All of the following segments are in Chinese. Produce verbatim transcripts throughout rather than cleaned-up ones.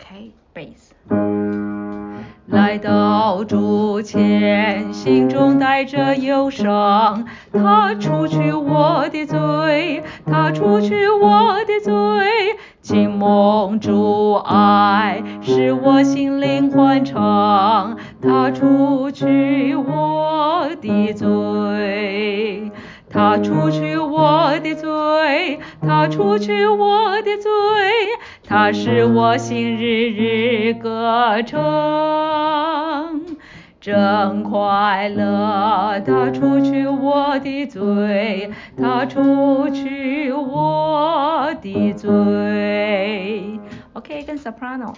OK bass。来到主前，心中带着忧伤，他除去我的罪，他除去我的罪，经蒙主爱，使我心灵欢畅，他除去我的罪，他除去我的罪，他除去我的罪，他使我心日日歌唱，真快乐。他除去我的罪，他除去我的罪。OK， 跟 soprano。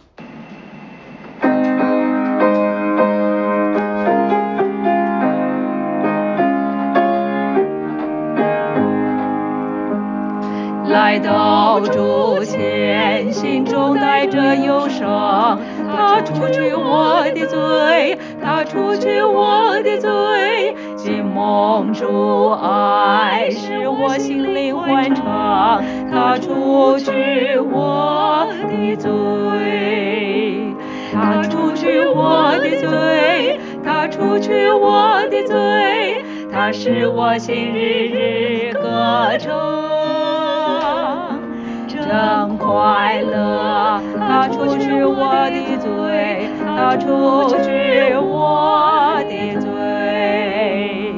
来到主前，心中带着忧伤，他除去我的罪，他除去我的罪，经蒙主爱，使我心灵欢畅，他除去我的罪，他除去我的罪，他除去我的罪，他使我心日日歌唱，真快乐。他除去我的罪，他除去我的罪。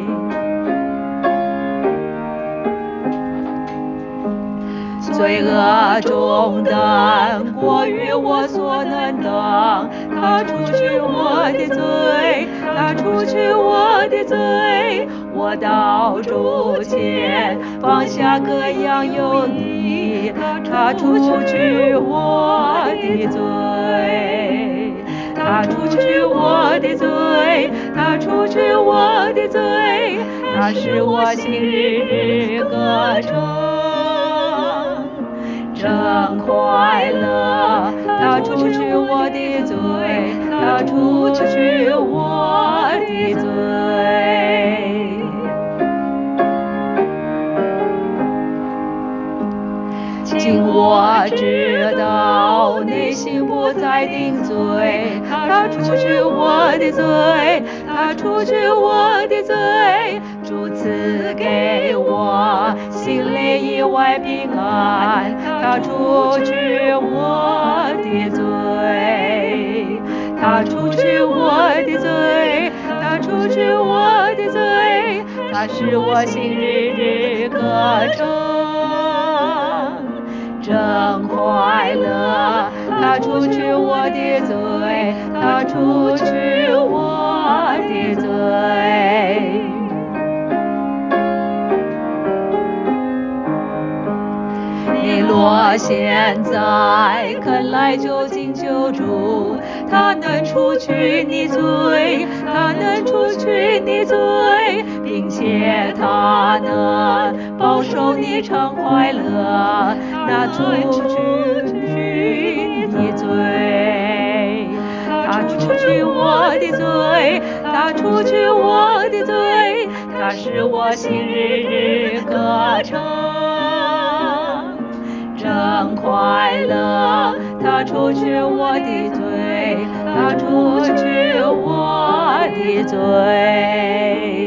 罪恶中担过于我所能当，他除去我的罪，他除去我的罪。我到主前，放下各样忧虑，他除去我的罪，他除去我的罪，他除去我的罪，他使我心日日歌唱，真快乐。他除去我的罪，他除去我的罪。今我知道内心不再定罪，他除去我的罪，他除去我的罪，主赐给我心里意外平安，他除去我的罪，他除去我的罪，他除去我的罪，他使我心日日歌唱，真快乐。他除去我的罪，他除去我的罪。你若现在肯来就近救主，他能除去你罪，他能除去你罪，并且他能保守你常快乐，那除去你罪，他除去我的罪，他除去我的罪，他使我心日日歌唱，真快乐。他除去我的罪，他除去我的罪。